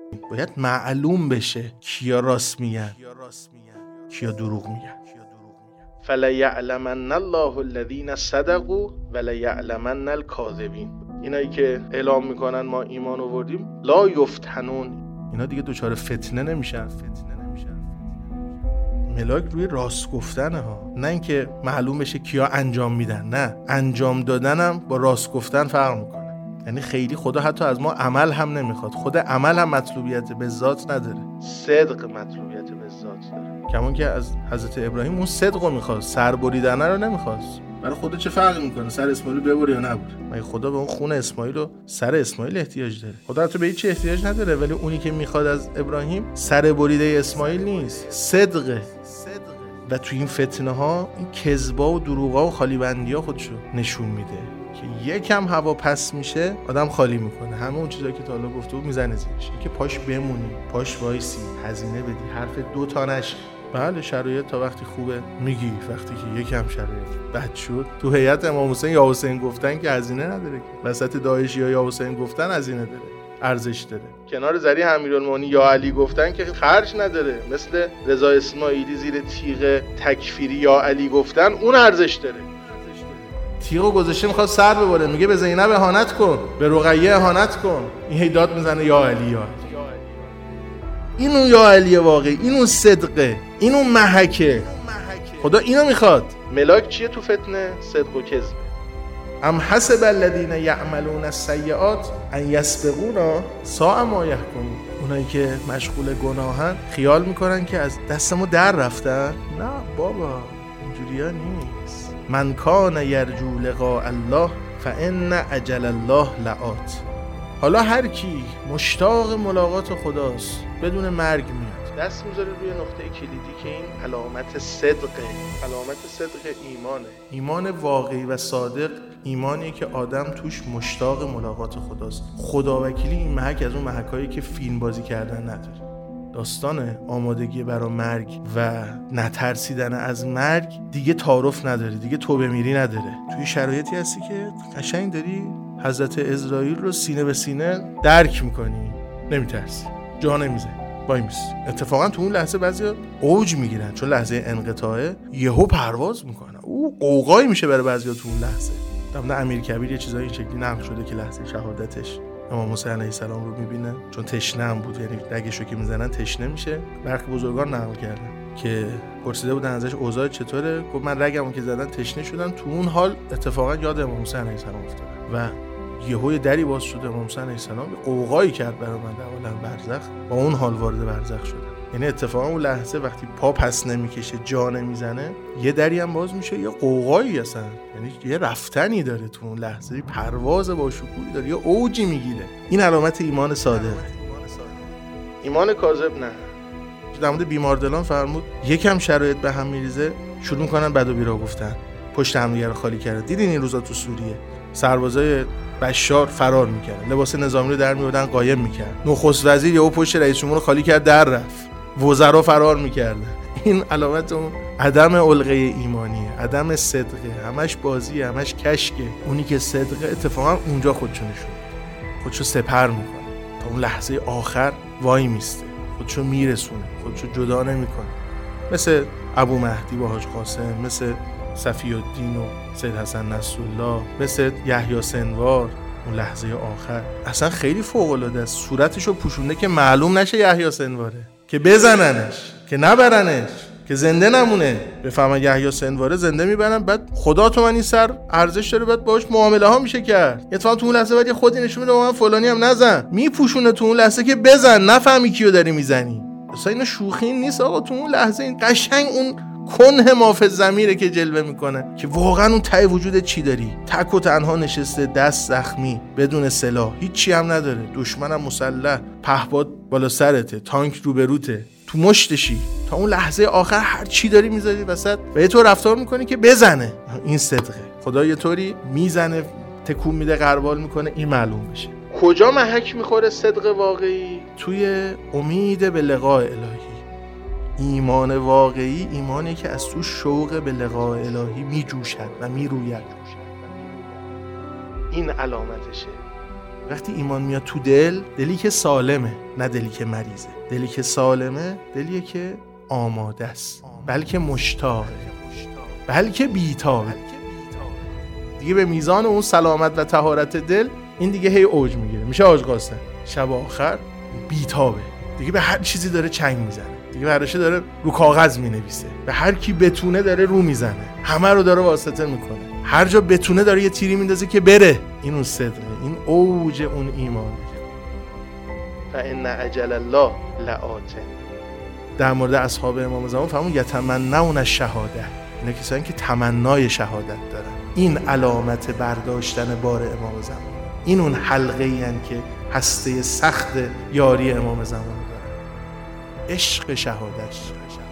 باید معلوم بشه کیا راست میگن کیا دروغ میگن. فلیعلمن الله الذین صدقوا ولیعلمن الکاذبین. اینایی که اعلام میکنن ما ایمان آوردیم لا یفتنون، اینا دیگه دچار فتنه نمیشن. ملاک روی راست گفتنه ها، نه اینکه معلوم بشه کیا انجام میدن. نه، انجام دادنم با راست گفتن فرق میکنه. یعنی خیلی خدا حتی از ما عمل هم نمیخواد، خود عمل هم مطلوبیت به ذات نداره، صدق مطلوبیت به ذات داره. کمان که از حضرت ابراهیم اون صدق رو میخواست، سر بریدن رو نمیخواست. برای خدا چه فرقی میکنه سر اسماعیل ببره یا نبره؟ مگه خدا به اون خون اسماعیل و سر اسماعیل احتیاج داره؟ خدا حتی به هیچ احتیاج نداره، ولی اونی که میخواد از ابراهیم سر بریده اسماعیل نیست، صدقه. و تو این فتنه ها این کذبا و دروغا و خالی بندی ها خودشو نشون میده که یکم هوا پس میشه آدم خالی میکنه، همه اون چیزایی که تا حالا گفته بود میزنه زیرش. که پاش بمونی، پاش وایسی، هزینه بدی، حرف دو تا نشه. بله شرایط تا وقتی خوبه میگی، وقتی که یکم شرایط بد شد، تو هیئت امام حسین یا حسین گفتن که هزینه نداره، که وسط داعشی یا حسین گفتن هزینه داره، ارزش داره. کنار زری امیرالمومنین یا علی گفتن که خرج نداره، مثل رضا اسماعیلی زیر تیغ تکفیری یا علی گفتن اون ارزش داره. تیغو گذاشته میخواد سر ببره، میگه به زینب اهانت کن، به رقیه اهانت کن، این هی داد میزنه یا علی یا علی. اینو یا علی واقعی، اینو صدقه، اینو محکه. خدا اینو میخواد. ملاک چیه تو فتنه؟ صدق و کذب. ام حسب الذین یعملون السیئات ان یسبقونا ساء ما یحکمون. اونایی که مشغول گناهن خیال میکنن که از دستمو در رفتن. نه بابا، اینجوریا نیست. من کان یرجو لقاء الله فان اجل الله لآت. حالا هر کی مشتاق ملاقات خداست بدون مرگ میاد. دست میذاره روی نقطه کلیدی که این علامت صدقه. علامت صدق ایمانه. ایمان واقعی و صادق ایمانی که آدم توش مشتاق ملاقات خداست. خداوکیلی این محک از اون محکایی که فیلم بازی کردن نداره. داستان آمادگی برای مرگ و نترسیدن از مرگ دیگه تعارف نداره، دیگه توبه میری نداره. توی شرایطی هستی که قشنگ داری حضرت عزرائیل رو سینه به سینه درک میکنی، نمیترسی، جا نمیزنی، وای میسی. اتفاقا تو اون لحظه بعضیا اوج میگیرن، چون لحظه انقطاعه یهو پرواز میکنن. او قوقایی میشه برای بعضیا تو اون لحظه. در امیرکبیر یه چیزایی این شکلی نقل شده که لحظه شهادتش امام حسین علیه السلام رو میبینه، چون تشنه هم بود، یعنی رگشو که میزنن تشنه میشه. برخی بزرگان نقل کردن که پرسیده بودن ازش اوضاع چطوره، گفت من رگمو که زدن تشنه شدم. تو اون حال اتفاقا یاد امام حسین علیه السلام افتاد و یهو دری باز شد. امام حسین علیه السلام قوقایی کرد برای من در عالم برزخ، با اون حال وارد برزخ شدم. یعنی اتفاقا اون لحظه وقتی پا پس نمیکشه، جا نمیزنه، یه دری هم باز میشه، یه قوقایی اصلا، یعنی یه رفتنی داره تو اون لحظه، پرواز با شکوهی داره، یه اوجی میگیره. این علامت ایمان صادق. ایمان کاذب نه. در مورد بیماردلان فرمود یکم شرایط به هم میریزه شروع میکنن بد و بیرا گفتن، پشت همدیگه رو خالی کردن. دیدین این روزا تو سوریه سربازای بشار فرار میکردن، لباس نظامی رو در میوردن قایم میکردن، نخست وزیر یهو پشت رئیس جمهور رو خالی کرد در رفت، وزرا فرار میکردن. این علامت اون عدم علقه ایمانیه، عدم صدقه، همش بازیه، همش کشکه. اونی که صدقه اتفاقا اونجا خودشو نشون میده، خودشو سپر میکنه، تا اون لحظه آخر وای میسته، خودشو میرسونه، خودشو جدا نمیکنه. مثل ابو مهدی با حاج قاسم، مثل صفی الدین و سید حسن نصرالله، مثل یحیی سنوار. اون لحظه آخر اصلا خیلی فوق العاده است. صورتشو پوشونده که معلوم نشه یحیی سنواره، که بزننش، که نبرنش، که زنده نمونه. بفهمن یحیی سنواره زنده میبرن، بعد خدا تو من این سر ارزش داره، بعد باهاش معامله ها میشه کرد. اتفاقا تو اون لحظه بعد یه خودی نشون میده من فلانی هم نزن، میپوشونه تو اون لحظه که بزن، نفهمی کیو داری میزنی. اصلا این شوخی نیست آقا. تو اون لحظه این قشنگ اون کنه مافز ضمیره که جلوه میکنه که واقعا اون ته وجود چی داری. تک و تنها نشسته، دست زخمی، بدون سلاح، هیچی هم نداره، دشمنم مسلح، پهپاد بالا سرته، تانک روبروته، تو مشتشی. تا اون لحظه آخر هر چی داری میذاری وسط و یه طور رفتار میکنی که بزنه. این صدقه. خدا یه طوری میزنه، تکون میده، غربال میکنه، این معلوم بشه. کجا محک میخوره صدق واقعی؟ توی امید به لقاء الهی. ایمان واقعی ایمانی که از تو شوق به لقاء الهی میجوشد و میروید. این علامتشه. وقتی ایمان میاد تو دلی که سالمه، نه دلی که مریضه. دلی که سالمه دلیه که آماده است، بلکه مشتاق، بلکه بیتابه. دیگه به میزان اون سلامت و طهارت دل این دیگه هی اوج میگیره، میشه حاج قاسم. شب آخر بیتابه، دیگه به هر چیزی داره چنگ میزنه، دیگه به هر چیزی داره رو کاغذ مینویسه، به هر کی بتونه داره رو میزنه، همه رو داره واسطه میکنه، هر جا بتونه داره یه تیری میندازه که بره. این اون صدقه، این اوج اون ایمانه. فإن اجل الله لآت. در مورد اصحاب امام زمان فرمود یتمنون الشهاده، اینا کسایی که تمنای شهادت دارن. این علامت برداشتن بار امام زمان، این اون حلقه ای هن که هسته سخت یاری امام زمان دارن. عشق شهادت.